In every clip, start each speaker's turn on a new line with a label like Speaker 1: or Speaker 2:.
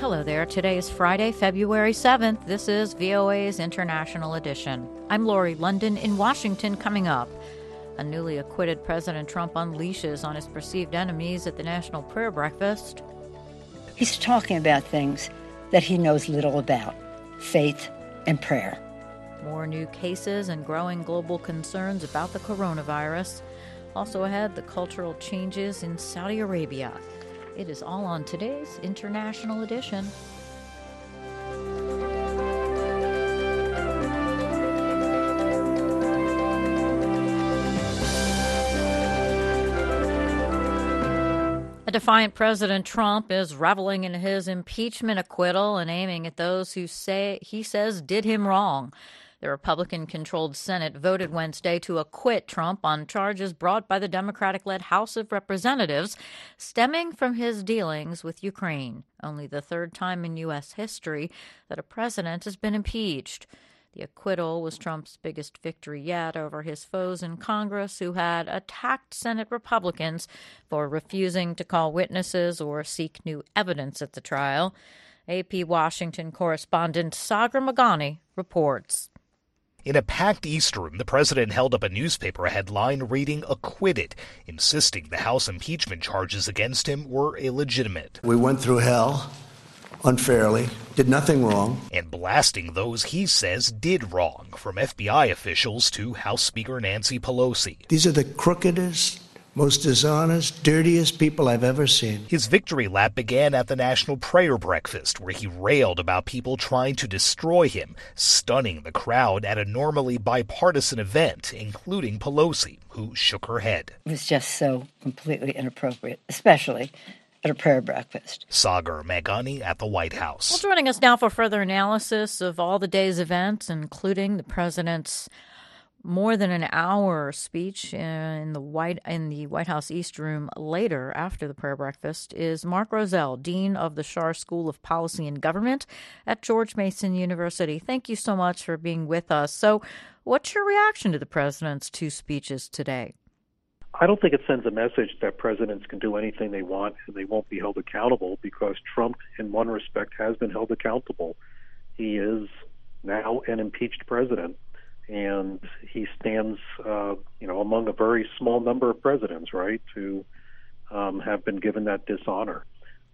Speaker 1: Hello there. Today is Friday, February 7th. This is VOA's International Edition. I'm Lori London in Washington. Coming up, a newly acquitted President Trump unleashes on his perceived enemies at the National Prayer Breakfast.
Speaker 2: He's talking about things that he knows little about, faith and prayer.
Speaker 1: More new cases and growing global concerns about the coronavirus. Also ahead, the cultural changes in Saudi Arabia. It is all on today's International Edition. A defiant President Trump is reveling in his impeachment acquittal and aiming at those who he says did him wrong. The Republican-controlled Senate voted Wednesday to acquit Trump on charges brought by the Democratic-led House of Representatives stemming from his dealings with Ukraine, only the third time in U.S. history that a president has been impeached. The acquittal was Trump's biggest victory yet over his foes in Congress who had attacked Senate Republicans for refusing to call witnesses or seek new evidence at the trial. AP Washington correspondent Sagar Meghani reports.
Speaker 3: In a packed East Room, the president held up a newspaper headline reading acquitted, insisting the House impeachment charges against him were illegitimate.
Speaker 4: We went through hell unfairly, did nothing wrong.
Speaker 3: And blasting those he says did wrong, from FBI officials to House Speaker Nancy Pelosi.
Speaker 4: These are the crookedest, most dishonest, dirtiest people I've ever seen.
Speaker 3: His victory lap began at the National Prayer Breakfast, where he railed about people trying to destroy him, stunning the crowd at a normally bipartisan event, including Pelosi, who shook her head.
Speaker 2: It was just so completely inappropriate, especially at a prayer breakfast.
Speaker 3: Sagar Meghani at the White House.
Speaker 1: Well, joining us now for further analysis of all the day's events, including the president's more than an hour speech in the White House East Room later after the prayer breakfast, is Mark Rozell, Dean of the Schar School of Policy and Government at George Mason University. Thank you so much for being with us. So what's your reaction to the president's two speeches today?
Speaker 5: I don't think it sends a message that presidents can do anything they want and they won't be held accountable, because Trump, in one respect, has been held accountable. He is now an impeached president, and he stands, among a very small number of presidents, right, who have been given that dishonor.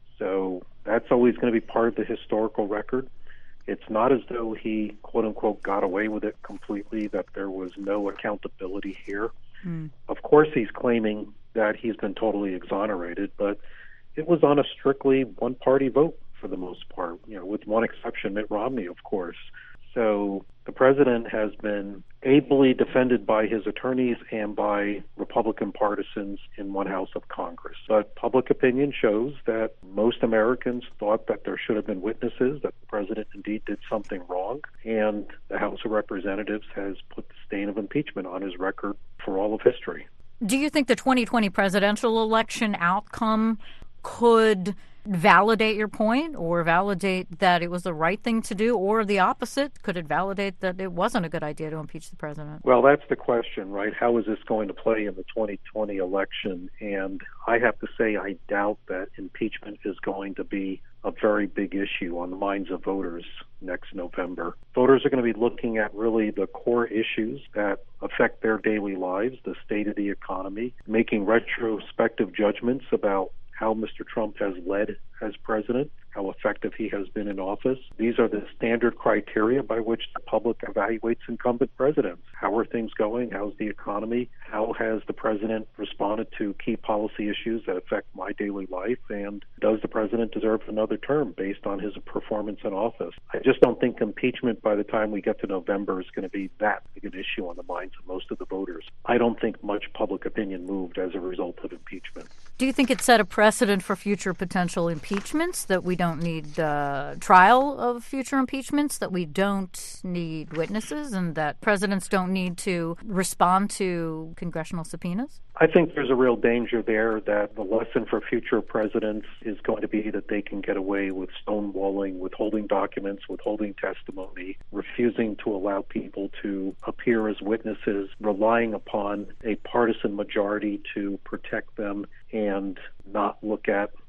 Speaker 5: So that's always going to be part of the historical record. It's not as though he, quote unquote, got away with it completely, that there was no accountability here. Of course, he's claiming that he's been totally exonerated, but it was on a strictly one-party vote for the most part, with one exception, Mitt Romney, of course. So the president has been ably defended by his attorneys and by Republican partisans in one house of Congress. But public opinion shows that most Americans thought that there should have been witnesses, that the president indeed did something wrong, and the House of Representatives has put the stain of impeachment on his record for all of history.
Speaker 1: Do you think the 2020 presidential election outcome could validate your point, or validate that it was the right thing to do, or the opposite? Could it validate that it wasn't a good idea to impeach the president?
Speaker 5: Well, that's the question, right? How is this going to play in the 2020 election? And I have to say, I doubt that impeachment is going to be a very big issue on the minds of voters next November. Voters are going to be looking at really the core issues that affect their daily lives, the state of the economy, making retrospective judgments about how Mr. Trump has led as president, how effective he has been in office. These are the standard criteria by which the public evaluates incumbent presidents. How are things going? How's the economy? How has the president responded to key policy issues that affect my daily life? And does the president deserve another term based on his performance in office? I just don't think impeachment by the time we get to November is going to be that big an issue on the minds of most of the voters. I don't think much public opinion moved as a result of impeachment.
Speaker 1: Do you think it set a precedent for future potential impeachments, that we don't need trial of future impeachments, that we don't need witnesses, and that presidents don't need to respond to congressional subpoenas?
Speaker 5: I think there's a real danger there that the lesson for future presidents is going to be that they can get away with stonewalling, withholding documents, withholding testimony, refusing to allow people to appear as witnesses, relying upon a partisan majority to protect them, and not look at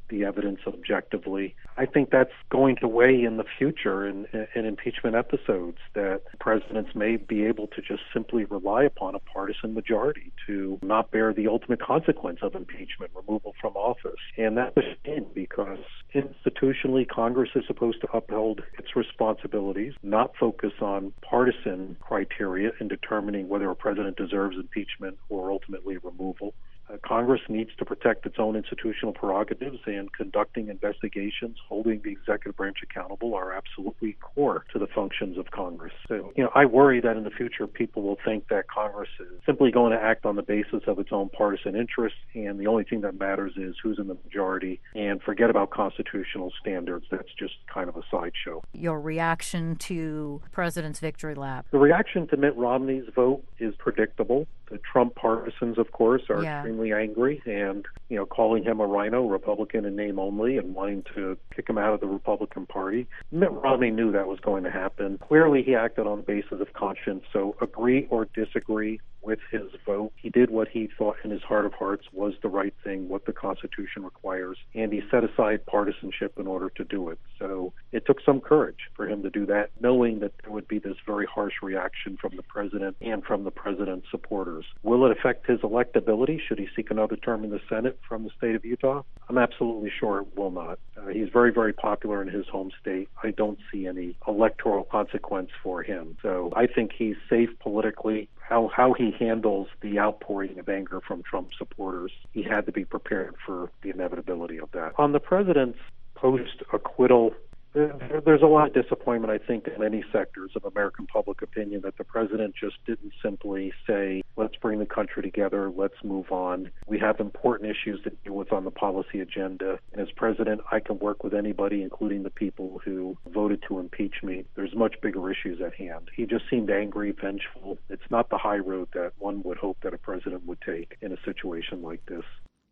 Speaker 5: the evidence objectively. I think that's going to weigh in the future in impeachment episodes, that presidents may be able to just simply rely upon a partisan majority to not bear the ultimate consequence of impeachment, removal from office. And that's a shame, because institutionally, Congress is supposed to uphold its responsibilities, not focus on partisan criteria in determining whether a president deserves impeachment or ultimately removal. Congress needs to protect its own institutional prerogatives, and conducting investigations, holding the executive branch accountable are absolutely core to the functions of Congress. So, I worry that in the future people will think that Congress is simply going to act on the basis of its own partisan interests, and the only thing that matters is who's in the majority, and forget about constitutional standards. That's just kind of a sideshow.
Speaker 1: Your reaction to President's victory lap?
Speaker 5: The reaction to Mitt Romney's vote is predictable. The Trump partisans, of course, are extremely angry and, calling him a rhino, Republican in name only, and wanting to kick him out of the Republican Party. Mitt Romney knew that was going to happen. Clearly, he acted on the basis of conscience, so agree or disagree with his vote, he did what he thought in his heart of hearts was the right thing, what the Constitution requires, and he set aside partisanship in order to do it. So it took some courage for him to do that, knowing that there would be this very harsh reaction from the president and from the president's supporters. Will it affect his electability should he seek another term in the Senate from the state of Utah? I'm absolutely sure it will not. He's very, very popular in his home state. I don't see any electoral consequence for him. So I think he's safe politically. How he handles the outpouring of anger from Trump supporters, he had to be prepared for the inevitability of that. On the president's post-acquittal, there's a lot of disappointment, I think, in many sectors of American public opinion that the president just didn't simply say, let's bring the country together, let's move on. We have important issues to deal with on the policy agenda. And as president, I can work with anybody, including the people who voted to impeach me. There's much bigger issues at hand. He just seemed angry, vengeful. It's not the high road that one would hope that a president would take in a situation like this.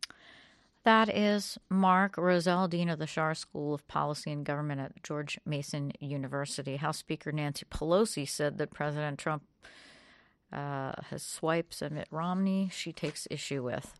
Speaker 1: That is Mark Rozell, Dean of the Schar School of Policy and Government at George Mason University. House Speaker Nancy Pelosi said that President Trump has swipes at Mitt Romney she takes issue with.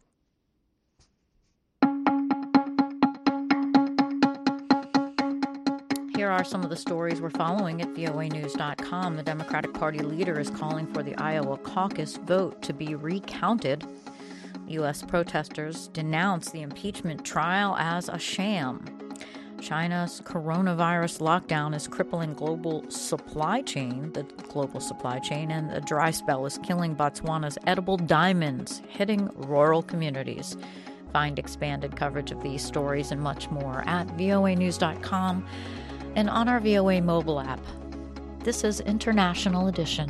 Speaker 1: Here are some of the stories we're following at voanews.com. The Democratic Party leader is calling for the Iowa caucus vote to be recounted. U.S. protesters denounce the impeachment trial as a sham. China's coronavirus lockdown is crippling the global supply chain, and a dry spell is killing Botswana's edible diamonds, hitting rural communities. Find expanded coverage of these stories and much more at voanews.com and on our VOA mobile app. This is International Edition.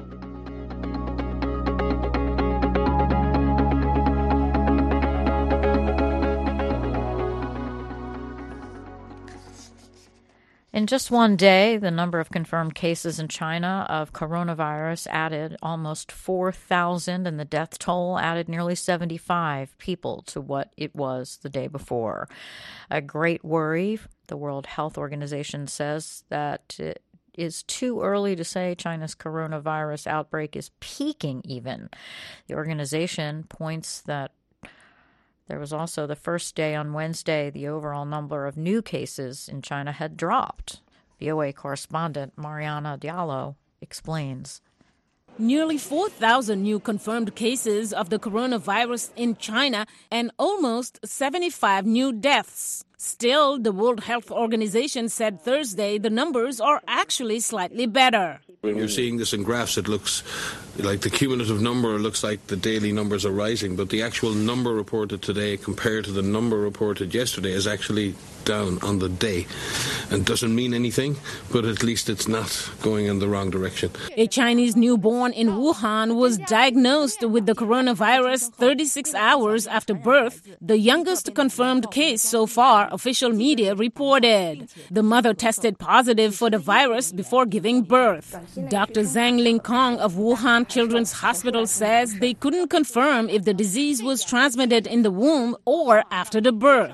Speaker 1: In just one day, the number of confirmed cases in China of coronavirus added almost 4,000, and the death toll added nearly 75 people to what it was the day before. A great worry, the World Health Organization says that it is too early to say China's coronavirus outbreak is peaking even. The organization points that there was also the first day on Wednesday, the overall number of new cases in China had dropped. VOA correspondent Mariana Diallo explains.
Speaker 6: Nearly 4,000 new confirmed cases of the coronavirus in China and almost 75 new deaths. Still, the World Health Organization said Thursday the numbers are actually slightly better.
Speaker 7: When you're seeing this in graphs, it looks like the cumulative number looks like the daily numbers are rising, but the actual number reported today compared to the number reported yesterday is actually down on the day. And doesn't mean anything, but at least it's not going in the wrong direction.
Speaker 6: A Chinese newborn in Wuhan was diagnosed with the coronavirus 36 hours after birth, the youngest confirmed case so far, official media reported. The mother tested positive for the virus before giving birth. Dr. Zhang Lingkong of Wuhan Children's Hospital says they couldn't confirm if the disease was transmitted in the womb or after the birth.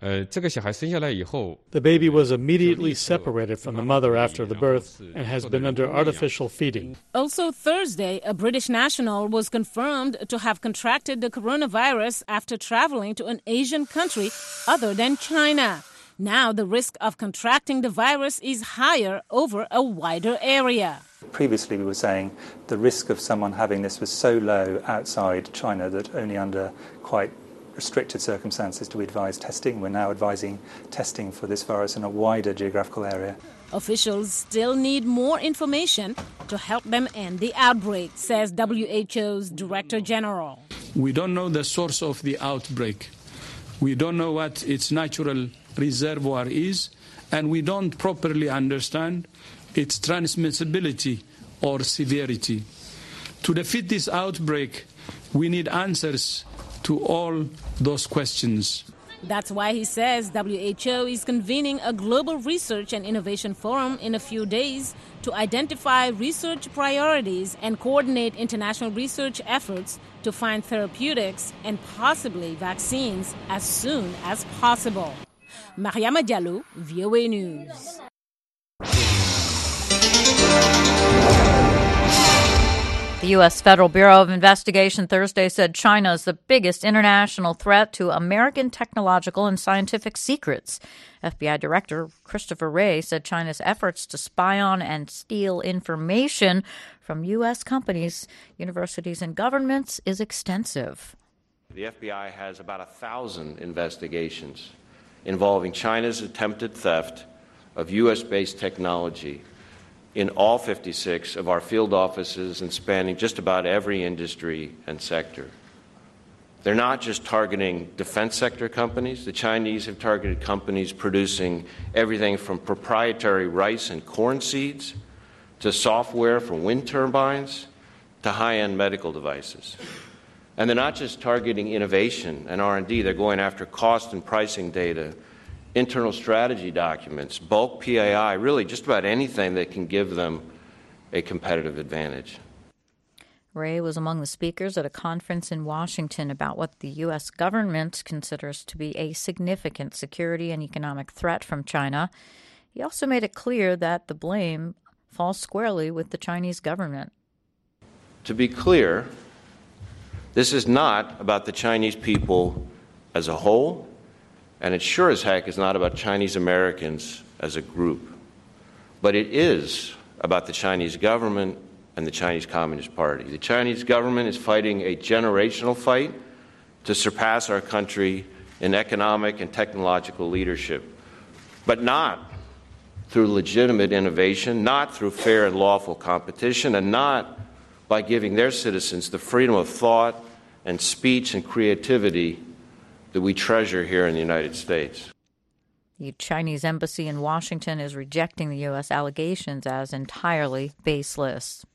Speaker 8: The baby was immediately separated from the mother after the birth and has been under artificial feeding.
Speaker 6: Also Thursday, a British national was confirmed to have contracted the coronavirus after traveling to an Asian country other than China. Now the risk of contracting the virus is higher over a wider area.
Speaker 9: Previously, we were saying the risk of someone having this was so low outside China that only under quite restricted circumstances do we advise testing. We're now advising testing for this virus in a wider geographical area.
Speaker 6: Officials still need more information to help them end the outbreak, says WHO's Director General.
Speaker 10: We don't know the source of the outbreak. We don't know what its natural reservoir is, and we don't properly understand its transmissibility or severity. To defeat this outbreak, we need answers to all those questions.
Speaker 6: That's why he says WHO is convening a global research and innovation forum in a few days to identify research priorities and coordinate international research efforts to find therapeutics and possibly vaccines as soon as possible. Mariama Diallo, VOA News.
Speaker 1: The U.S. Federal Bureau of Investigation Thursday said China is the biggest international threat to American technological and scientific secrets. FBI Director Christopher Wray said China's efforts to spy on and steal information from U.S. companies, universities, and governments is extensive.
Speaker 11: The FBI has about 1,000 investigations involving China's attempted theft of U.S.-based technology in all 56 of our field offices and spanning just about every industry and sector. They're not just targeting defense sector companies. The Chinese have targeted companies producing everything from proprietary rice and corn seeds to software for wind turbines to high-end medical devices. And they're not just targeting innovation and R&D. They're going after cost and pricing data, internal strategy documents, bulk PAI, really just about anything that can give them a competitive advantage.
Speaker 1: Wray was among the speakers at a conference in Washington about what the U.S. government considers to be a significant security and economic threat from China. He also made it clear that the blame falls squarely with the Chinese government.
Speaker 11: To be clear, this is not about the Chinese people as a whole, and it sure as heck is not about Chinese Americans as a group. But it is about the Chinese government and the Chinese Communist Party. The Chinese government is fighting a generational fight to surpass our country in economic and technological leadership, but not through legitimate innovation, not through fair and lawful competition, and not by giving their citizens the freedom of thought and speech and creativity that we treasure here in the United States.
Speaker 1: The Chinese embassy in Washington is rejecting the U.S. allegations as entirely baseless.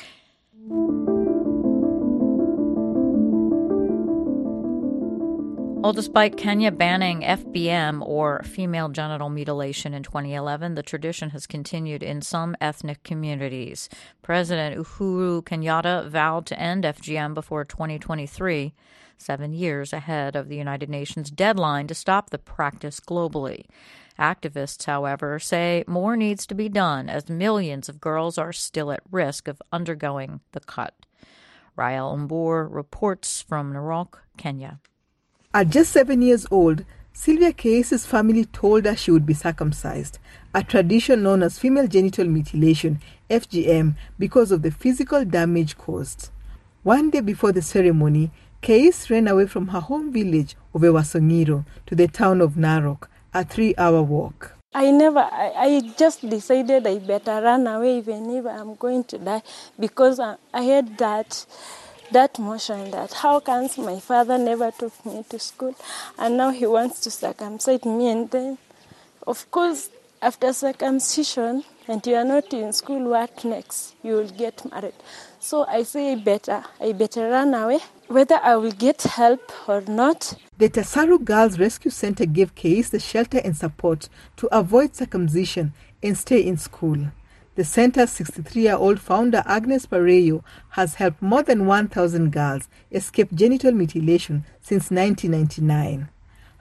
Speaker 1: Well, despite Kenya banning FBM, or female genital mutilation, in 2011, the tradition has continued in some ethnic communities. President Uhuru Kenyatta vowed to end FGM before 2023, 7 years ahead of the United Nations deadline to stop the practice globally. Activists, however, say more needs to be done as millions of girls are still at risk of undergoing the cut. Rael Umbur reports from Narok, Kenya.
Speaker 12: At just 7 years old, Sylvia Case's family told her she would be circumcised, a tradition known as female genital mutilation, FGM, because of the physical damage caused. One day before the ceremony, Case ran away from her home village of Ewasongiro to the town of Narok, a 3-hour walk.
Speaker 13: I just decided I better run away even if I'm going to die, because I had that motion that how comes my father never took me to school and now he wants to circumcise me, and then of course after circumcision and you are not in school, what next? You will get married. So I say I better run away, whether I will get help or not.
Speaker 12: The Tasaru Girls Rescue Center gave Case the shelter and support to avoid circumcision and stay in school. The center's 63-year-old founder, Agnes Pareyo, has helped more than 1,000 girls escape genital mutilation since 1999.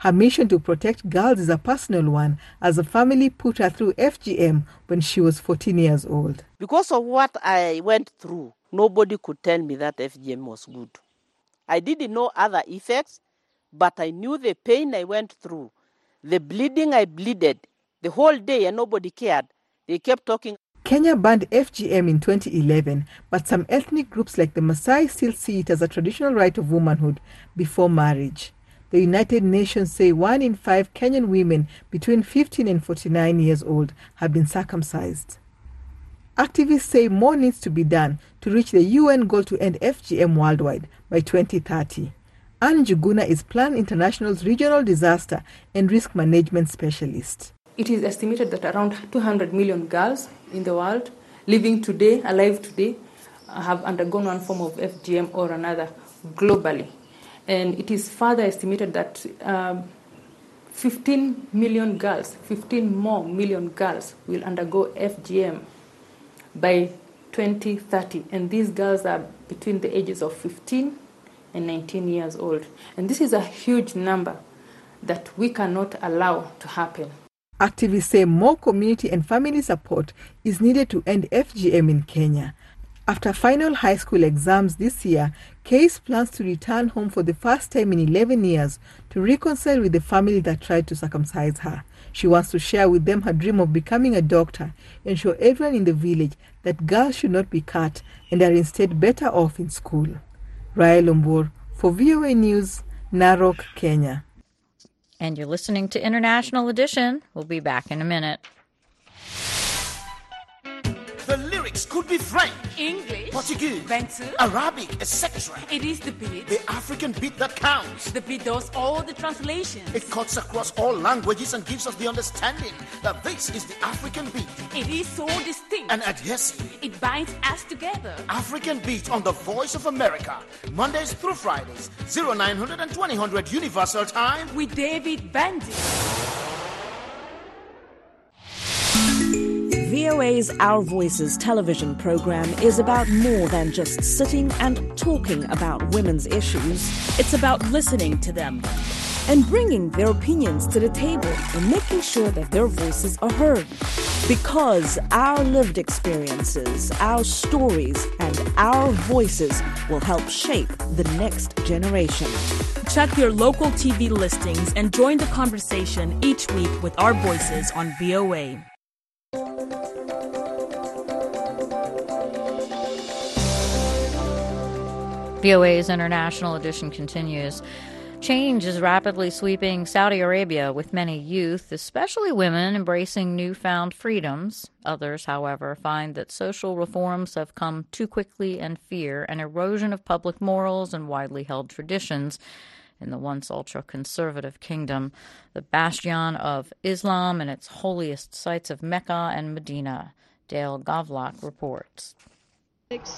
Speaker 12: Her mission to protect girls is a personal one, as the family put her through FGM when she was 14 years old.
Speaker 14: Because of what I went through, nobody could tell me that FGM was good. I didn't know other effects, but I knew the pain I went through, the bleeding I bleeded the whole day, and nobody cared. They kept talking.
Speaker 12: Kenya banned FGM in 2011, but some ethnic groups like the Maasai still see it as a traditional right of womanhood before marriage. The United Nations say 1 in 5 Kenyan women between 15 and 49 years old have been circumcised. Activists say more needs to be done to reach the UN goal to end FGM worldwide by 2030. Anne Njuguna is Plan International's regional disaster and risk management specialist.
Speaker 15: It is estimated that around 200 million girls in the world alive today, have undergone one form of FGM or another globally. And it is further estimated that 15 more million girls will undergo FGM by 2030. And these girls are between the ages of 15 and 19 years old. And this is a huge number that we cannot allow to happen.
Speaker 12: Activists say more community and family support is needed to end FGM in Kenya. After final high school exams this year, Case plans to return home for the first time in 11 years to reconcile with the family that tried to circumcise her. She wants to share with them her dream of becoming a doctor and show everyone in the village that girls should not be cut and are instead better off in school. Raya Lombor for VOA News, Narok, Kenya.
Speaker 1: And you're listening to International Edition. We'll be back in a minute.
Speaker 16: The lyrics could be French,
Speaker 17: English,
Speaker 16: Portuguese,
Speaker 17: Bantu,
Speaker 16: Arabic, etc.
Speaker 17: It is the beat.
Speaker 16: The African beat that counts.
Speaker 17: The beat does all the translations.
Speaker 16: It cuts across all languages and gives us the understanding that this is the African beat.
Speaker 17: It is so distinct
Speaker 16: and adhesive.
Speaker 17: It binds us together.
Speaker 16: African Beat on the Voice of America. Mondays through Fridays, 0900 and 2000 Universal Time.
Speaker 17: With David Bandy.
Speaker 18: VOA's Our Voices television program is about more than just sitting and talking about women's issues.
Speaker 6: It's about listening to them
Speaker 18: and bringing their opinions to the table and making sure that their voices are heard. Because our lived experiences, our stories, and our voices will help shape the next generation.
Speaker 6: Check your local TV listings and join the conversation each week with Our Voices on VOA.
Speaker 1: VOA's International Edition continues. Change is rapidly sweeping Saudi Arabia, with many youth, especially women, embracing newfound freedoms. Others, however, find that social reforms have come too quickly and fear an erosion of public morals and widely held traditions in the once ultra-conservative kingdom, the bastion of Islam and its holiest sites of Mecca and Medina. Dale Gavlak reports.
Speaker 19: Draped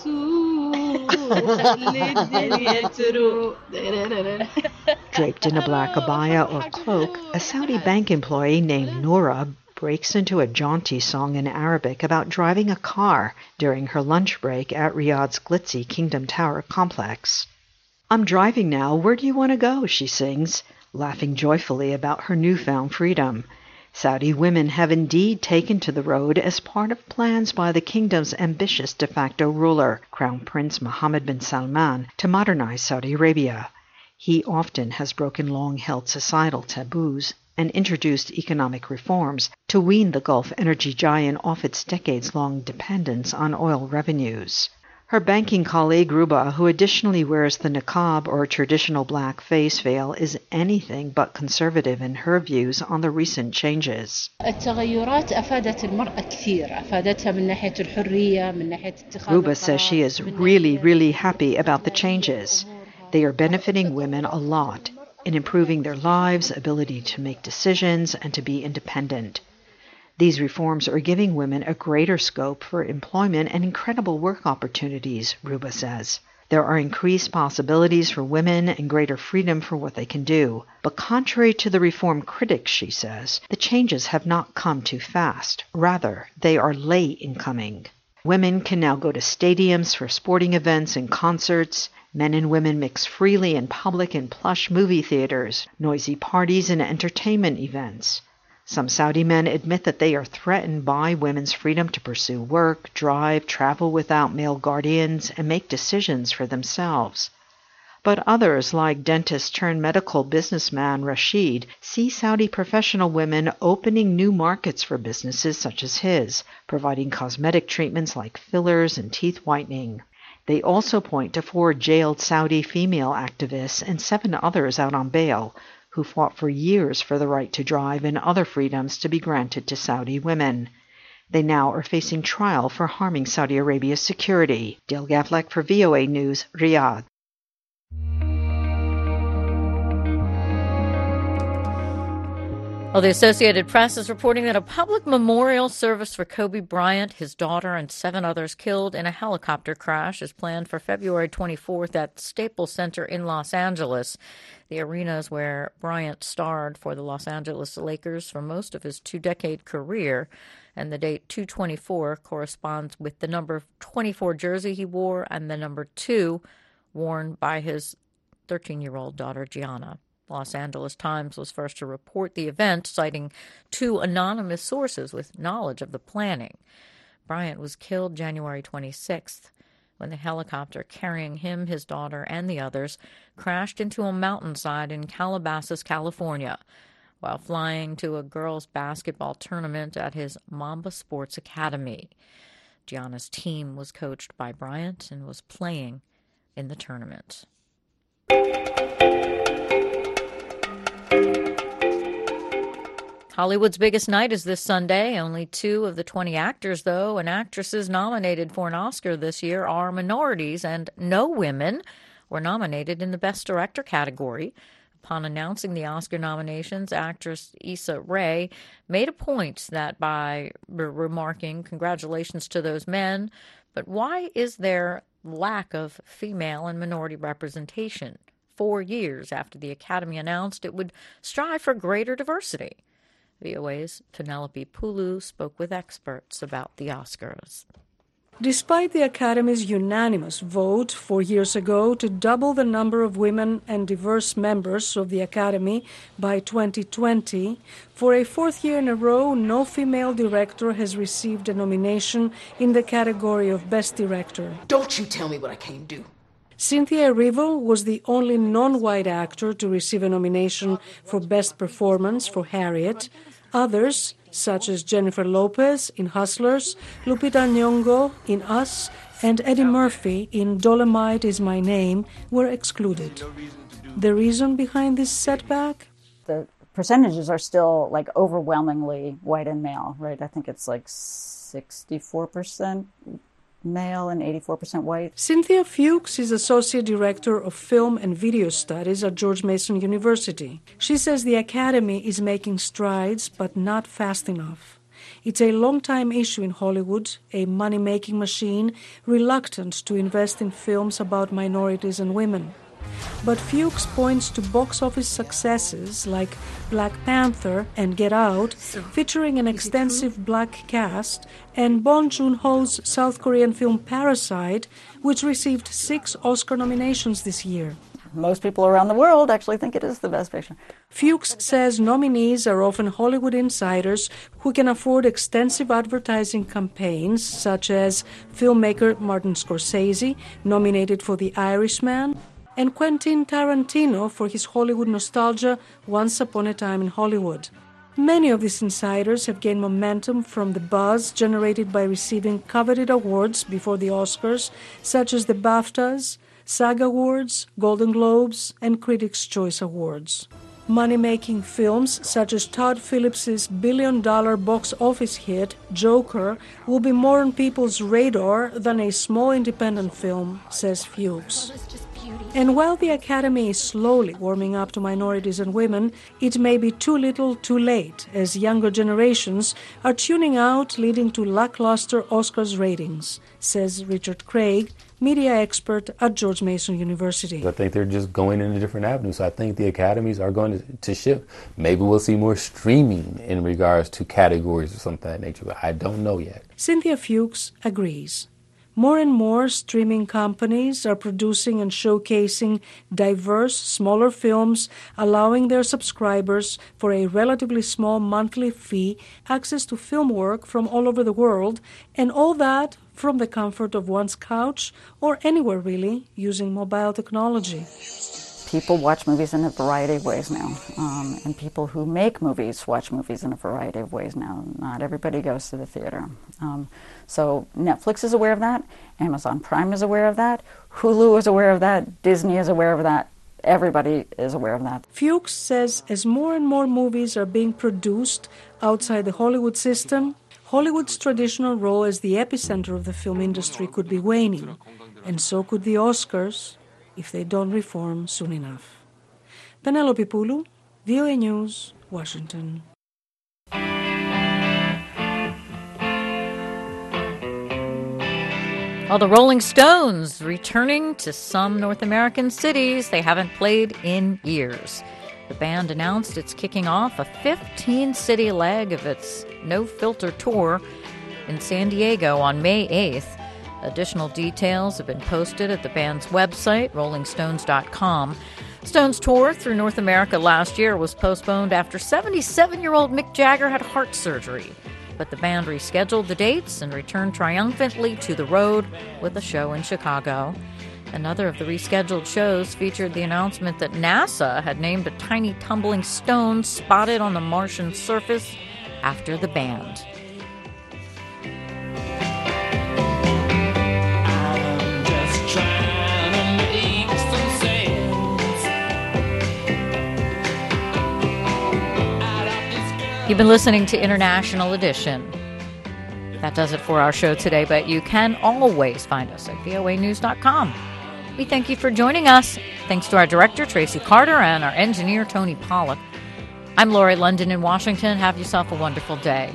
Speaker 19: in a black abaya or cloak, a Saudi bank employee named Noura breaks into a jaunty song in Arabic about driving a car during her lunch break at Riyadh's glitzy Kingdom Tower complex. "I'm driving now. Where do you want to go?" she sings, laughing joyfully about her newfound freedom. Saudi women have indeed taken to the road as part of plans by the kingdom's ambitious de facto ruler, Crown Prince Mohammed bin Salman, to modernize Saudi Arabia. He often has broken long-held societal taboos and introduced economic reforms to wean the Gulf energy giant off its decades-long dependence on oil revenues. Her banking colleague, Ruba, who additionally wears the niqab or traditional black face veil, is anything but conservative in her views on the recent changes. Ruba says she is really happy about the changes. They are benefiting women a lot in improving their lives, ability to make decisions, and to be independent. These reforms are giving women a greater scope for employment and incredible work opportunities, Ruba says. There are increased possibilities for women and greater freedom for what they can do. But contrary to the reform critics, she says, the changes have not come too fast. Rather, they are late in coming. Women can now go to stadiums for sporting events and concerts. Men and women mix freely in public and plush movie theaters, noisy parties, and entertainment events. Some Saudi men admit that they are threatened by women's freedom to pursue work, drive, travel without male guardians, and make decisions for themselves. But others, like dentist-turned-medical businessman Rashid, see Saudi professional women opening new markets for businesses such as his, providing cosmetic treatments like fillers and teeth whitening. They also point to 4 jailed Saudi female activists and 7 others out on bail, who fought for years for the right to drive and other freedoms to be granted to Saudi women. They now are facing trial for harming Saudi Arabia's security. Dale Gavlek for VOA News, Riyadh.
Speaker 1: Well, the Associated Press is reporting that a public memorial service for Kobe Bryant, his daughter, and 7 others killed in a helicopter crash is planned for February 24th at Staples Center in Los Angeles. The arena is where Bryant starred for the Los Angeles Lakers for most of his 2-decade career, and the date 2/24 corresponds with the number 24 jersey he wore and the number 2 worn by his 13-year-old daughter, Gianna. Los Angeles Times was first to report the event, citing 2 anonymous sources with knowledge of the planning. Bryant was killed January 26th when the helicopter carrying him, his daughter, and the others crashed into a mountainside in Calabasas, California, while flying to a girls' basketball tournament at his Mamba Sports Academy. Gianna's team was coached by Bryant and was playing in the tournament. Hollywood's biggest night is this Sunday. Only 2 of the 20 actors, though, and actresses nominated for an Oscar this year are minorities, and no women were nominated in the Best Director category. Upon announcing the Oscar nominations, actress Issa Rae made a point that by remarking, "Congratulations to those men, but why is there lack of female and minority representation 4 years after the Academy announced it would strive for greater diversity?" VOA's Penelope Pulu spoke with experts about the Oscars.
Speaker 20: Despite the Academy's unanimous vote 4 years ago to double the number of women and diverse members of the Academy by 2020, for a 4th year in a row, no female director has received a nomination in the category of Best Director.
Speaker 21: Don't you tell me what I can't do.
Speaker 20: Cynthia Erivo was the only non-white actor to receive a nomination for Best Performance for Harriet. Others, such as Jennifer Lopez in Hustlers, Lupita Nyong'o in Us, and Eddie Murphy in Dolomite Is My Name, were excluded. The reason behind this setback?
Speaker 22: The percentages are still overwhelmingly white and male, right? I think it's 64% male and 84% white.
Speaker 20: Cynthia Fuchs is Associate Director of Film and Video Studies at George Mason University. She says the Academy is making strides, but not fast enough. It's a long-time issue in Hollywood, a money-making machine reluctant to invest in films about minorities and women. But Fuchs points to box office successes like Black Panther and Get Out, featuring an extensive black cast, and Bong Joon-ho's South Korean film Parasite, which received 6 Oscar nominations this year.
Speaker 22: Most people around the world actually think it is the best picture.
Speaker 20: Fuchs says nominees are often Hollywood insiders who can afford extensive advertising campaigns, such as filmmaker Martin Scorsese, nominated for The Irishman, and Quentin Tarantino for his Hollywood nostalgia, Once Upon a Time in Hollywood. Many of these insiders have gained momentum from the buzz generated by receiving coveted awards before the Oscars, such as the BAFTAs, SAG Awards, Golden Globes, and Critics' Choice Awards. Money-making films such as Todd Phillips's billion-dollar box office hit, Joker, will be more on people's radar than a small independent film, says Fuchs. And while the Academy is slowly warming up to minorities and women, it may be too little too late, as younger generations are tuning out, leading to lackluster Oscars ratings, says Richard Craig, media expert at George Mason University.
Speaker 2: I think they're just going in a different avenue. So I think the academies are going to shift. Maybe we'll see more streaming in regards to categories or something of that nature, but I don't know yet.
Speaker 20: Cynthia Fuchs agrees. More and more streaming companies are producing and showcasing diverse, smaller films, allowing their subscribers, for a relatively small monthly fee, access to film work from all over the world, and all that from the comfort of one's couch or anywhere really, using mobile technology.
Speaker 22: People watch movies in a variety of ways now, and people who make movies watch movies in a variety of ways now. Not everybody goes to the theater. So Netflix is aware of that, Amazon Prime is aware of that, Hulu is aware of that, Disney is aware of that, everybody is aware of that.
Speaker 20: Fuchs says as more and more movies are being produced outside the Hollywood system, Hollywood's traditional role as the epicenter of the film industry could be waning, and so could the Oscars, if they don't reform soon enough. Penelope Pulu, VOA News, Washington.
Speaker 1: Well, the Rolling Stones returning to some North American cities they haven't played in years. The band announced it's kicking off a 15-city leg of its No Filter tour in San Diego on May 8th. Additional details have been posted at the band's website, rollingstones.com. Stones' tour through North America last year was postponed after 77-year-old Mick Jagger had heart surgery. But the band rescheduled the dates and returned triumphantly to the road with a show in Chicago. Another of the rescheduled shows featured the announcement that NASA had named a tiny tumbling stone spotted on the Martian surface after the band. You've been listening to International Edition. That does it for our show today, but you can always find us at voanews.com. We thank you for joining us. Thanks to our director, Tracy Carter, and our engineer, Tony Pollock. I'm Lori London in Washington. Have yourself a wonderful day.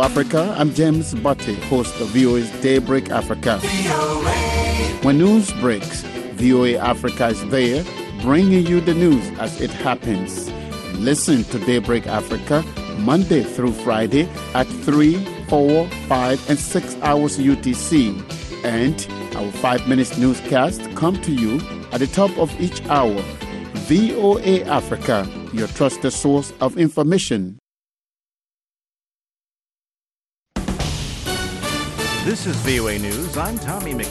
Speaker 3: Africa, I'm James Butte, host of VOA's Daybreak Africa. When news breaks, VOA Africa is there, bringing you the news as it happens. Listen to Daybreak Africa Monday through Friday at 3, 4, 5, and 6 hours UTC. And our 5-minute newscast come to you at the top of each hour. VOA Africa, your trusted source of information.
Speaker 4: This is VOA News. I'm Tommy McKay.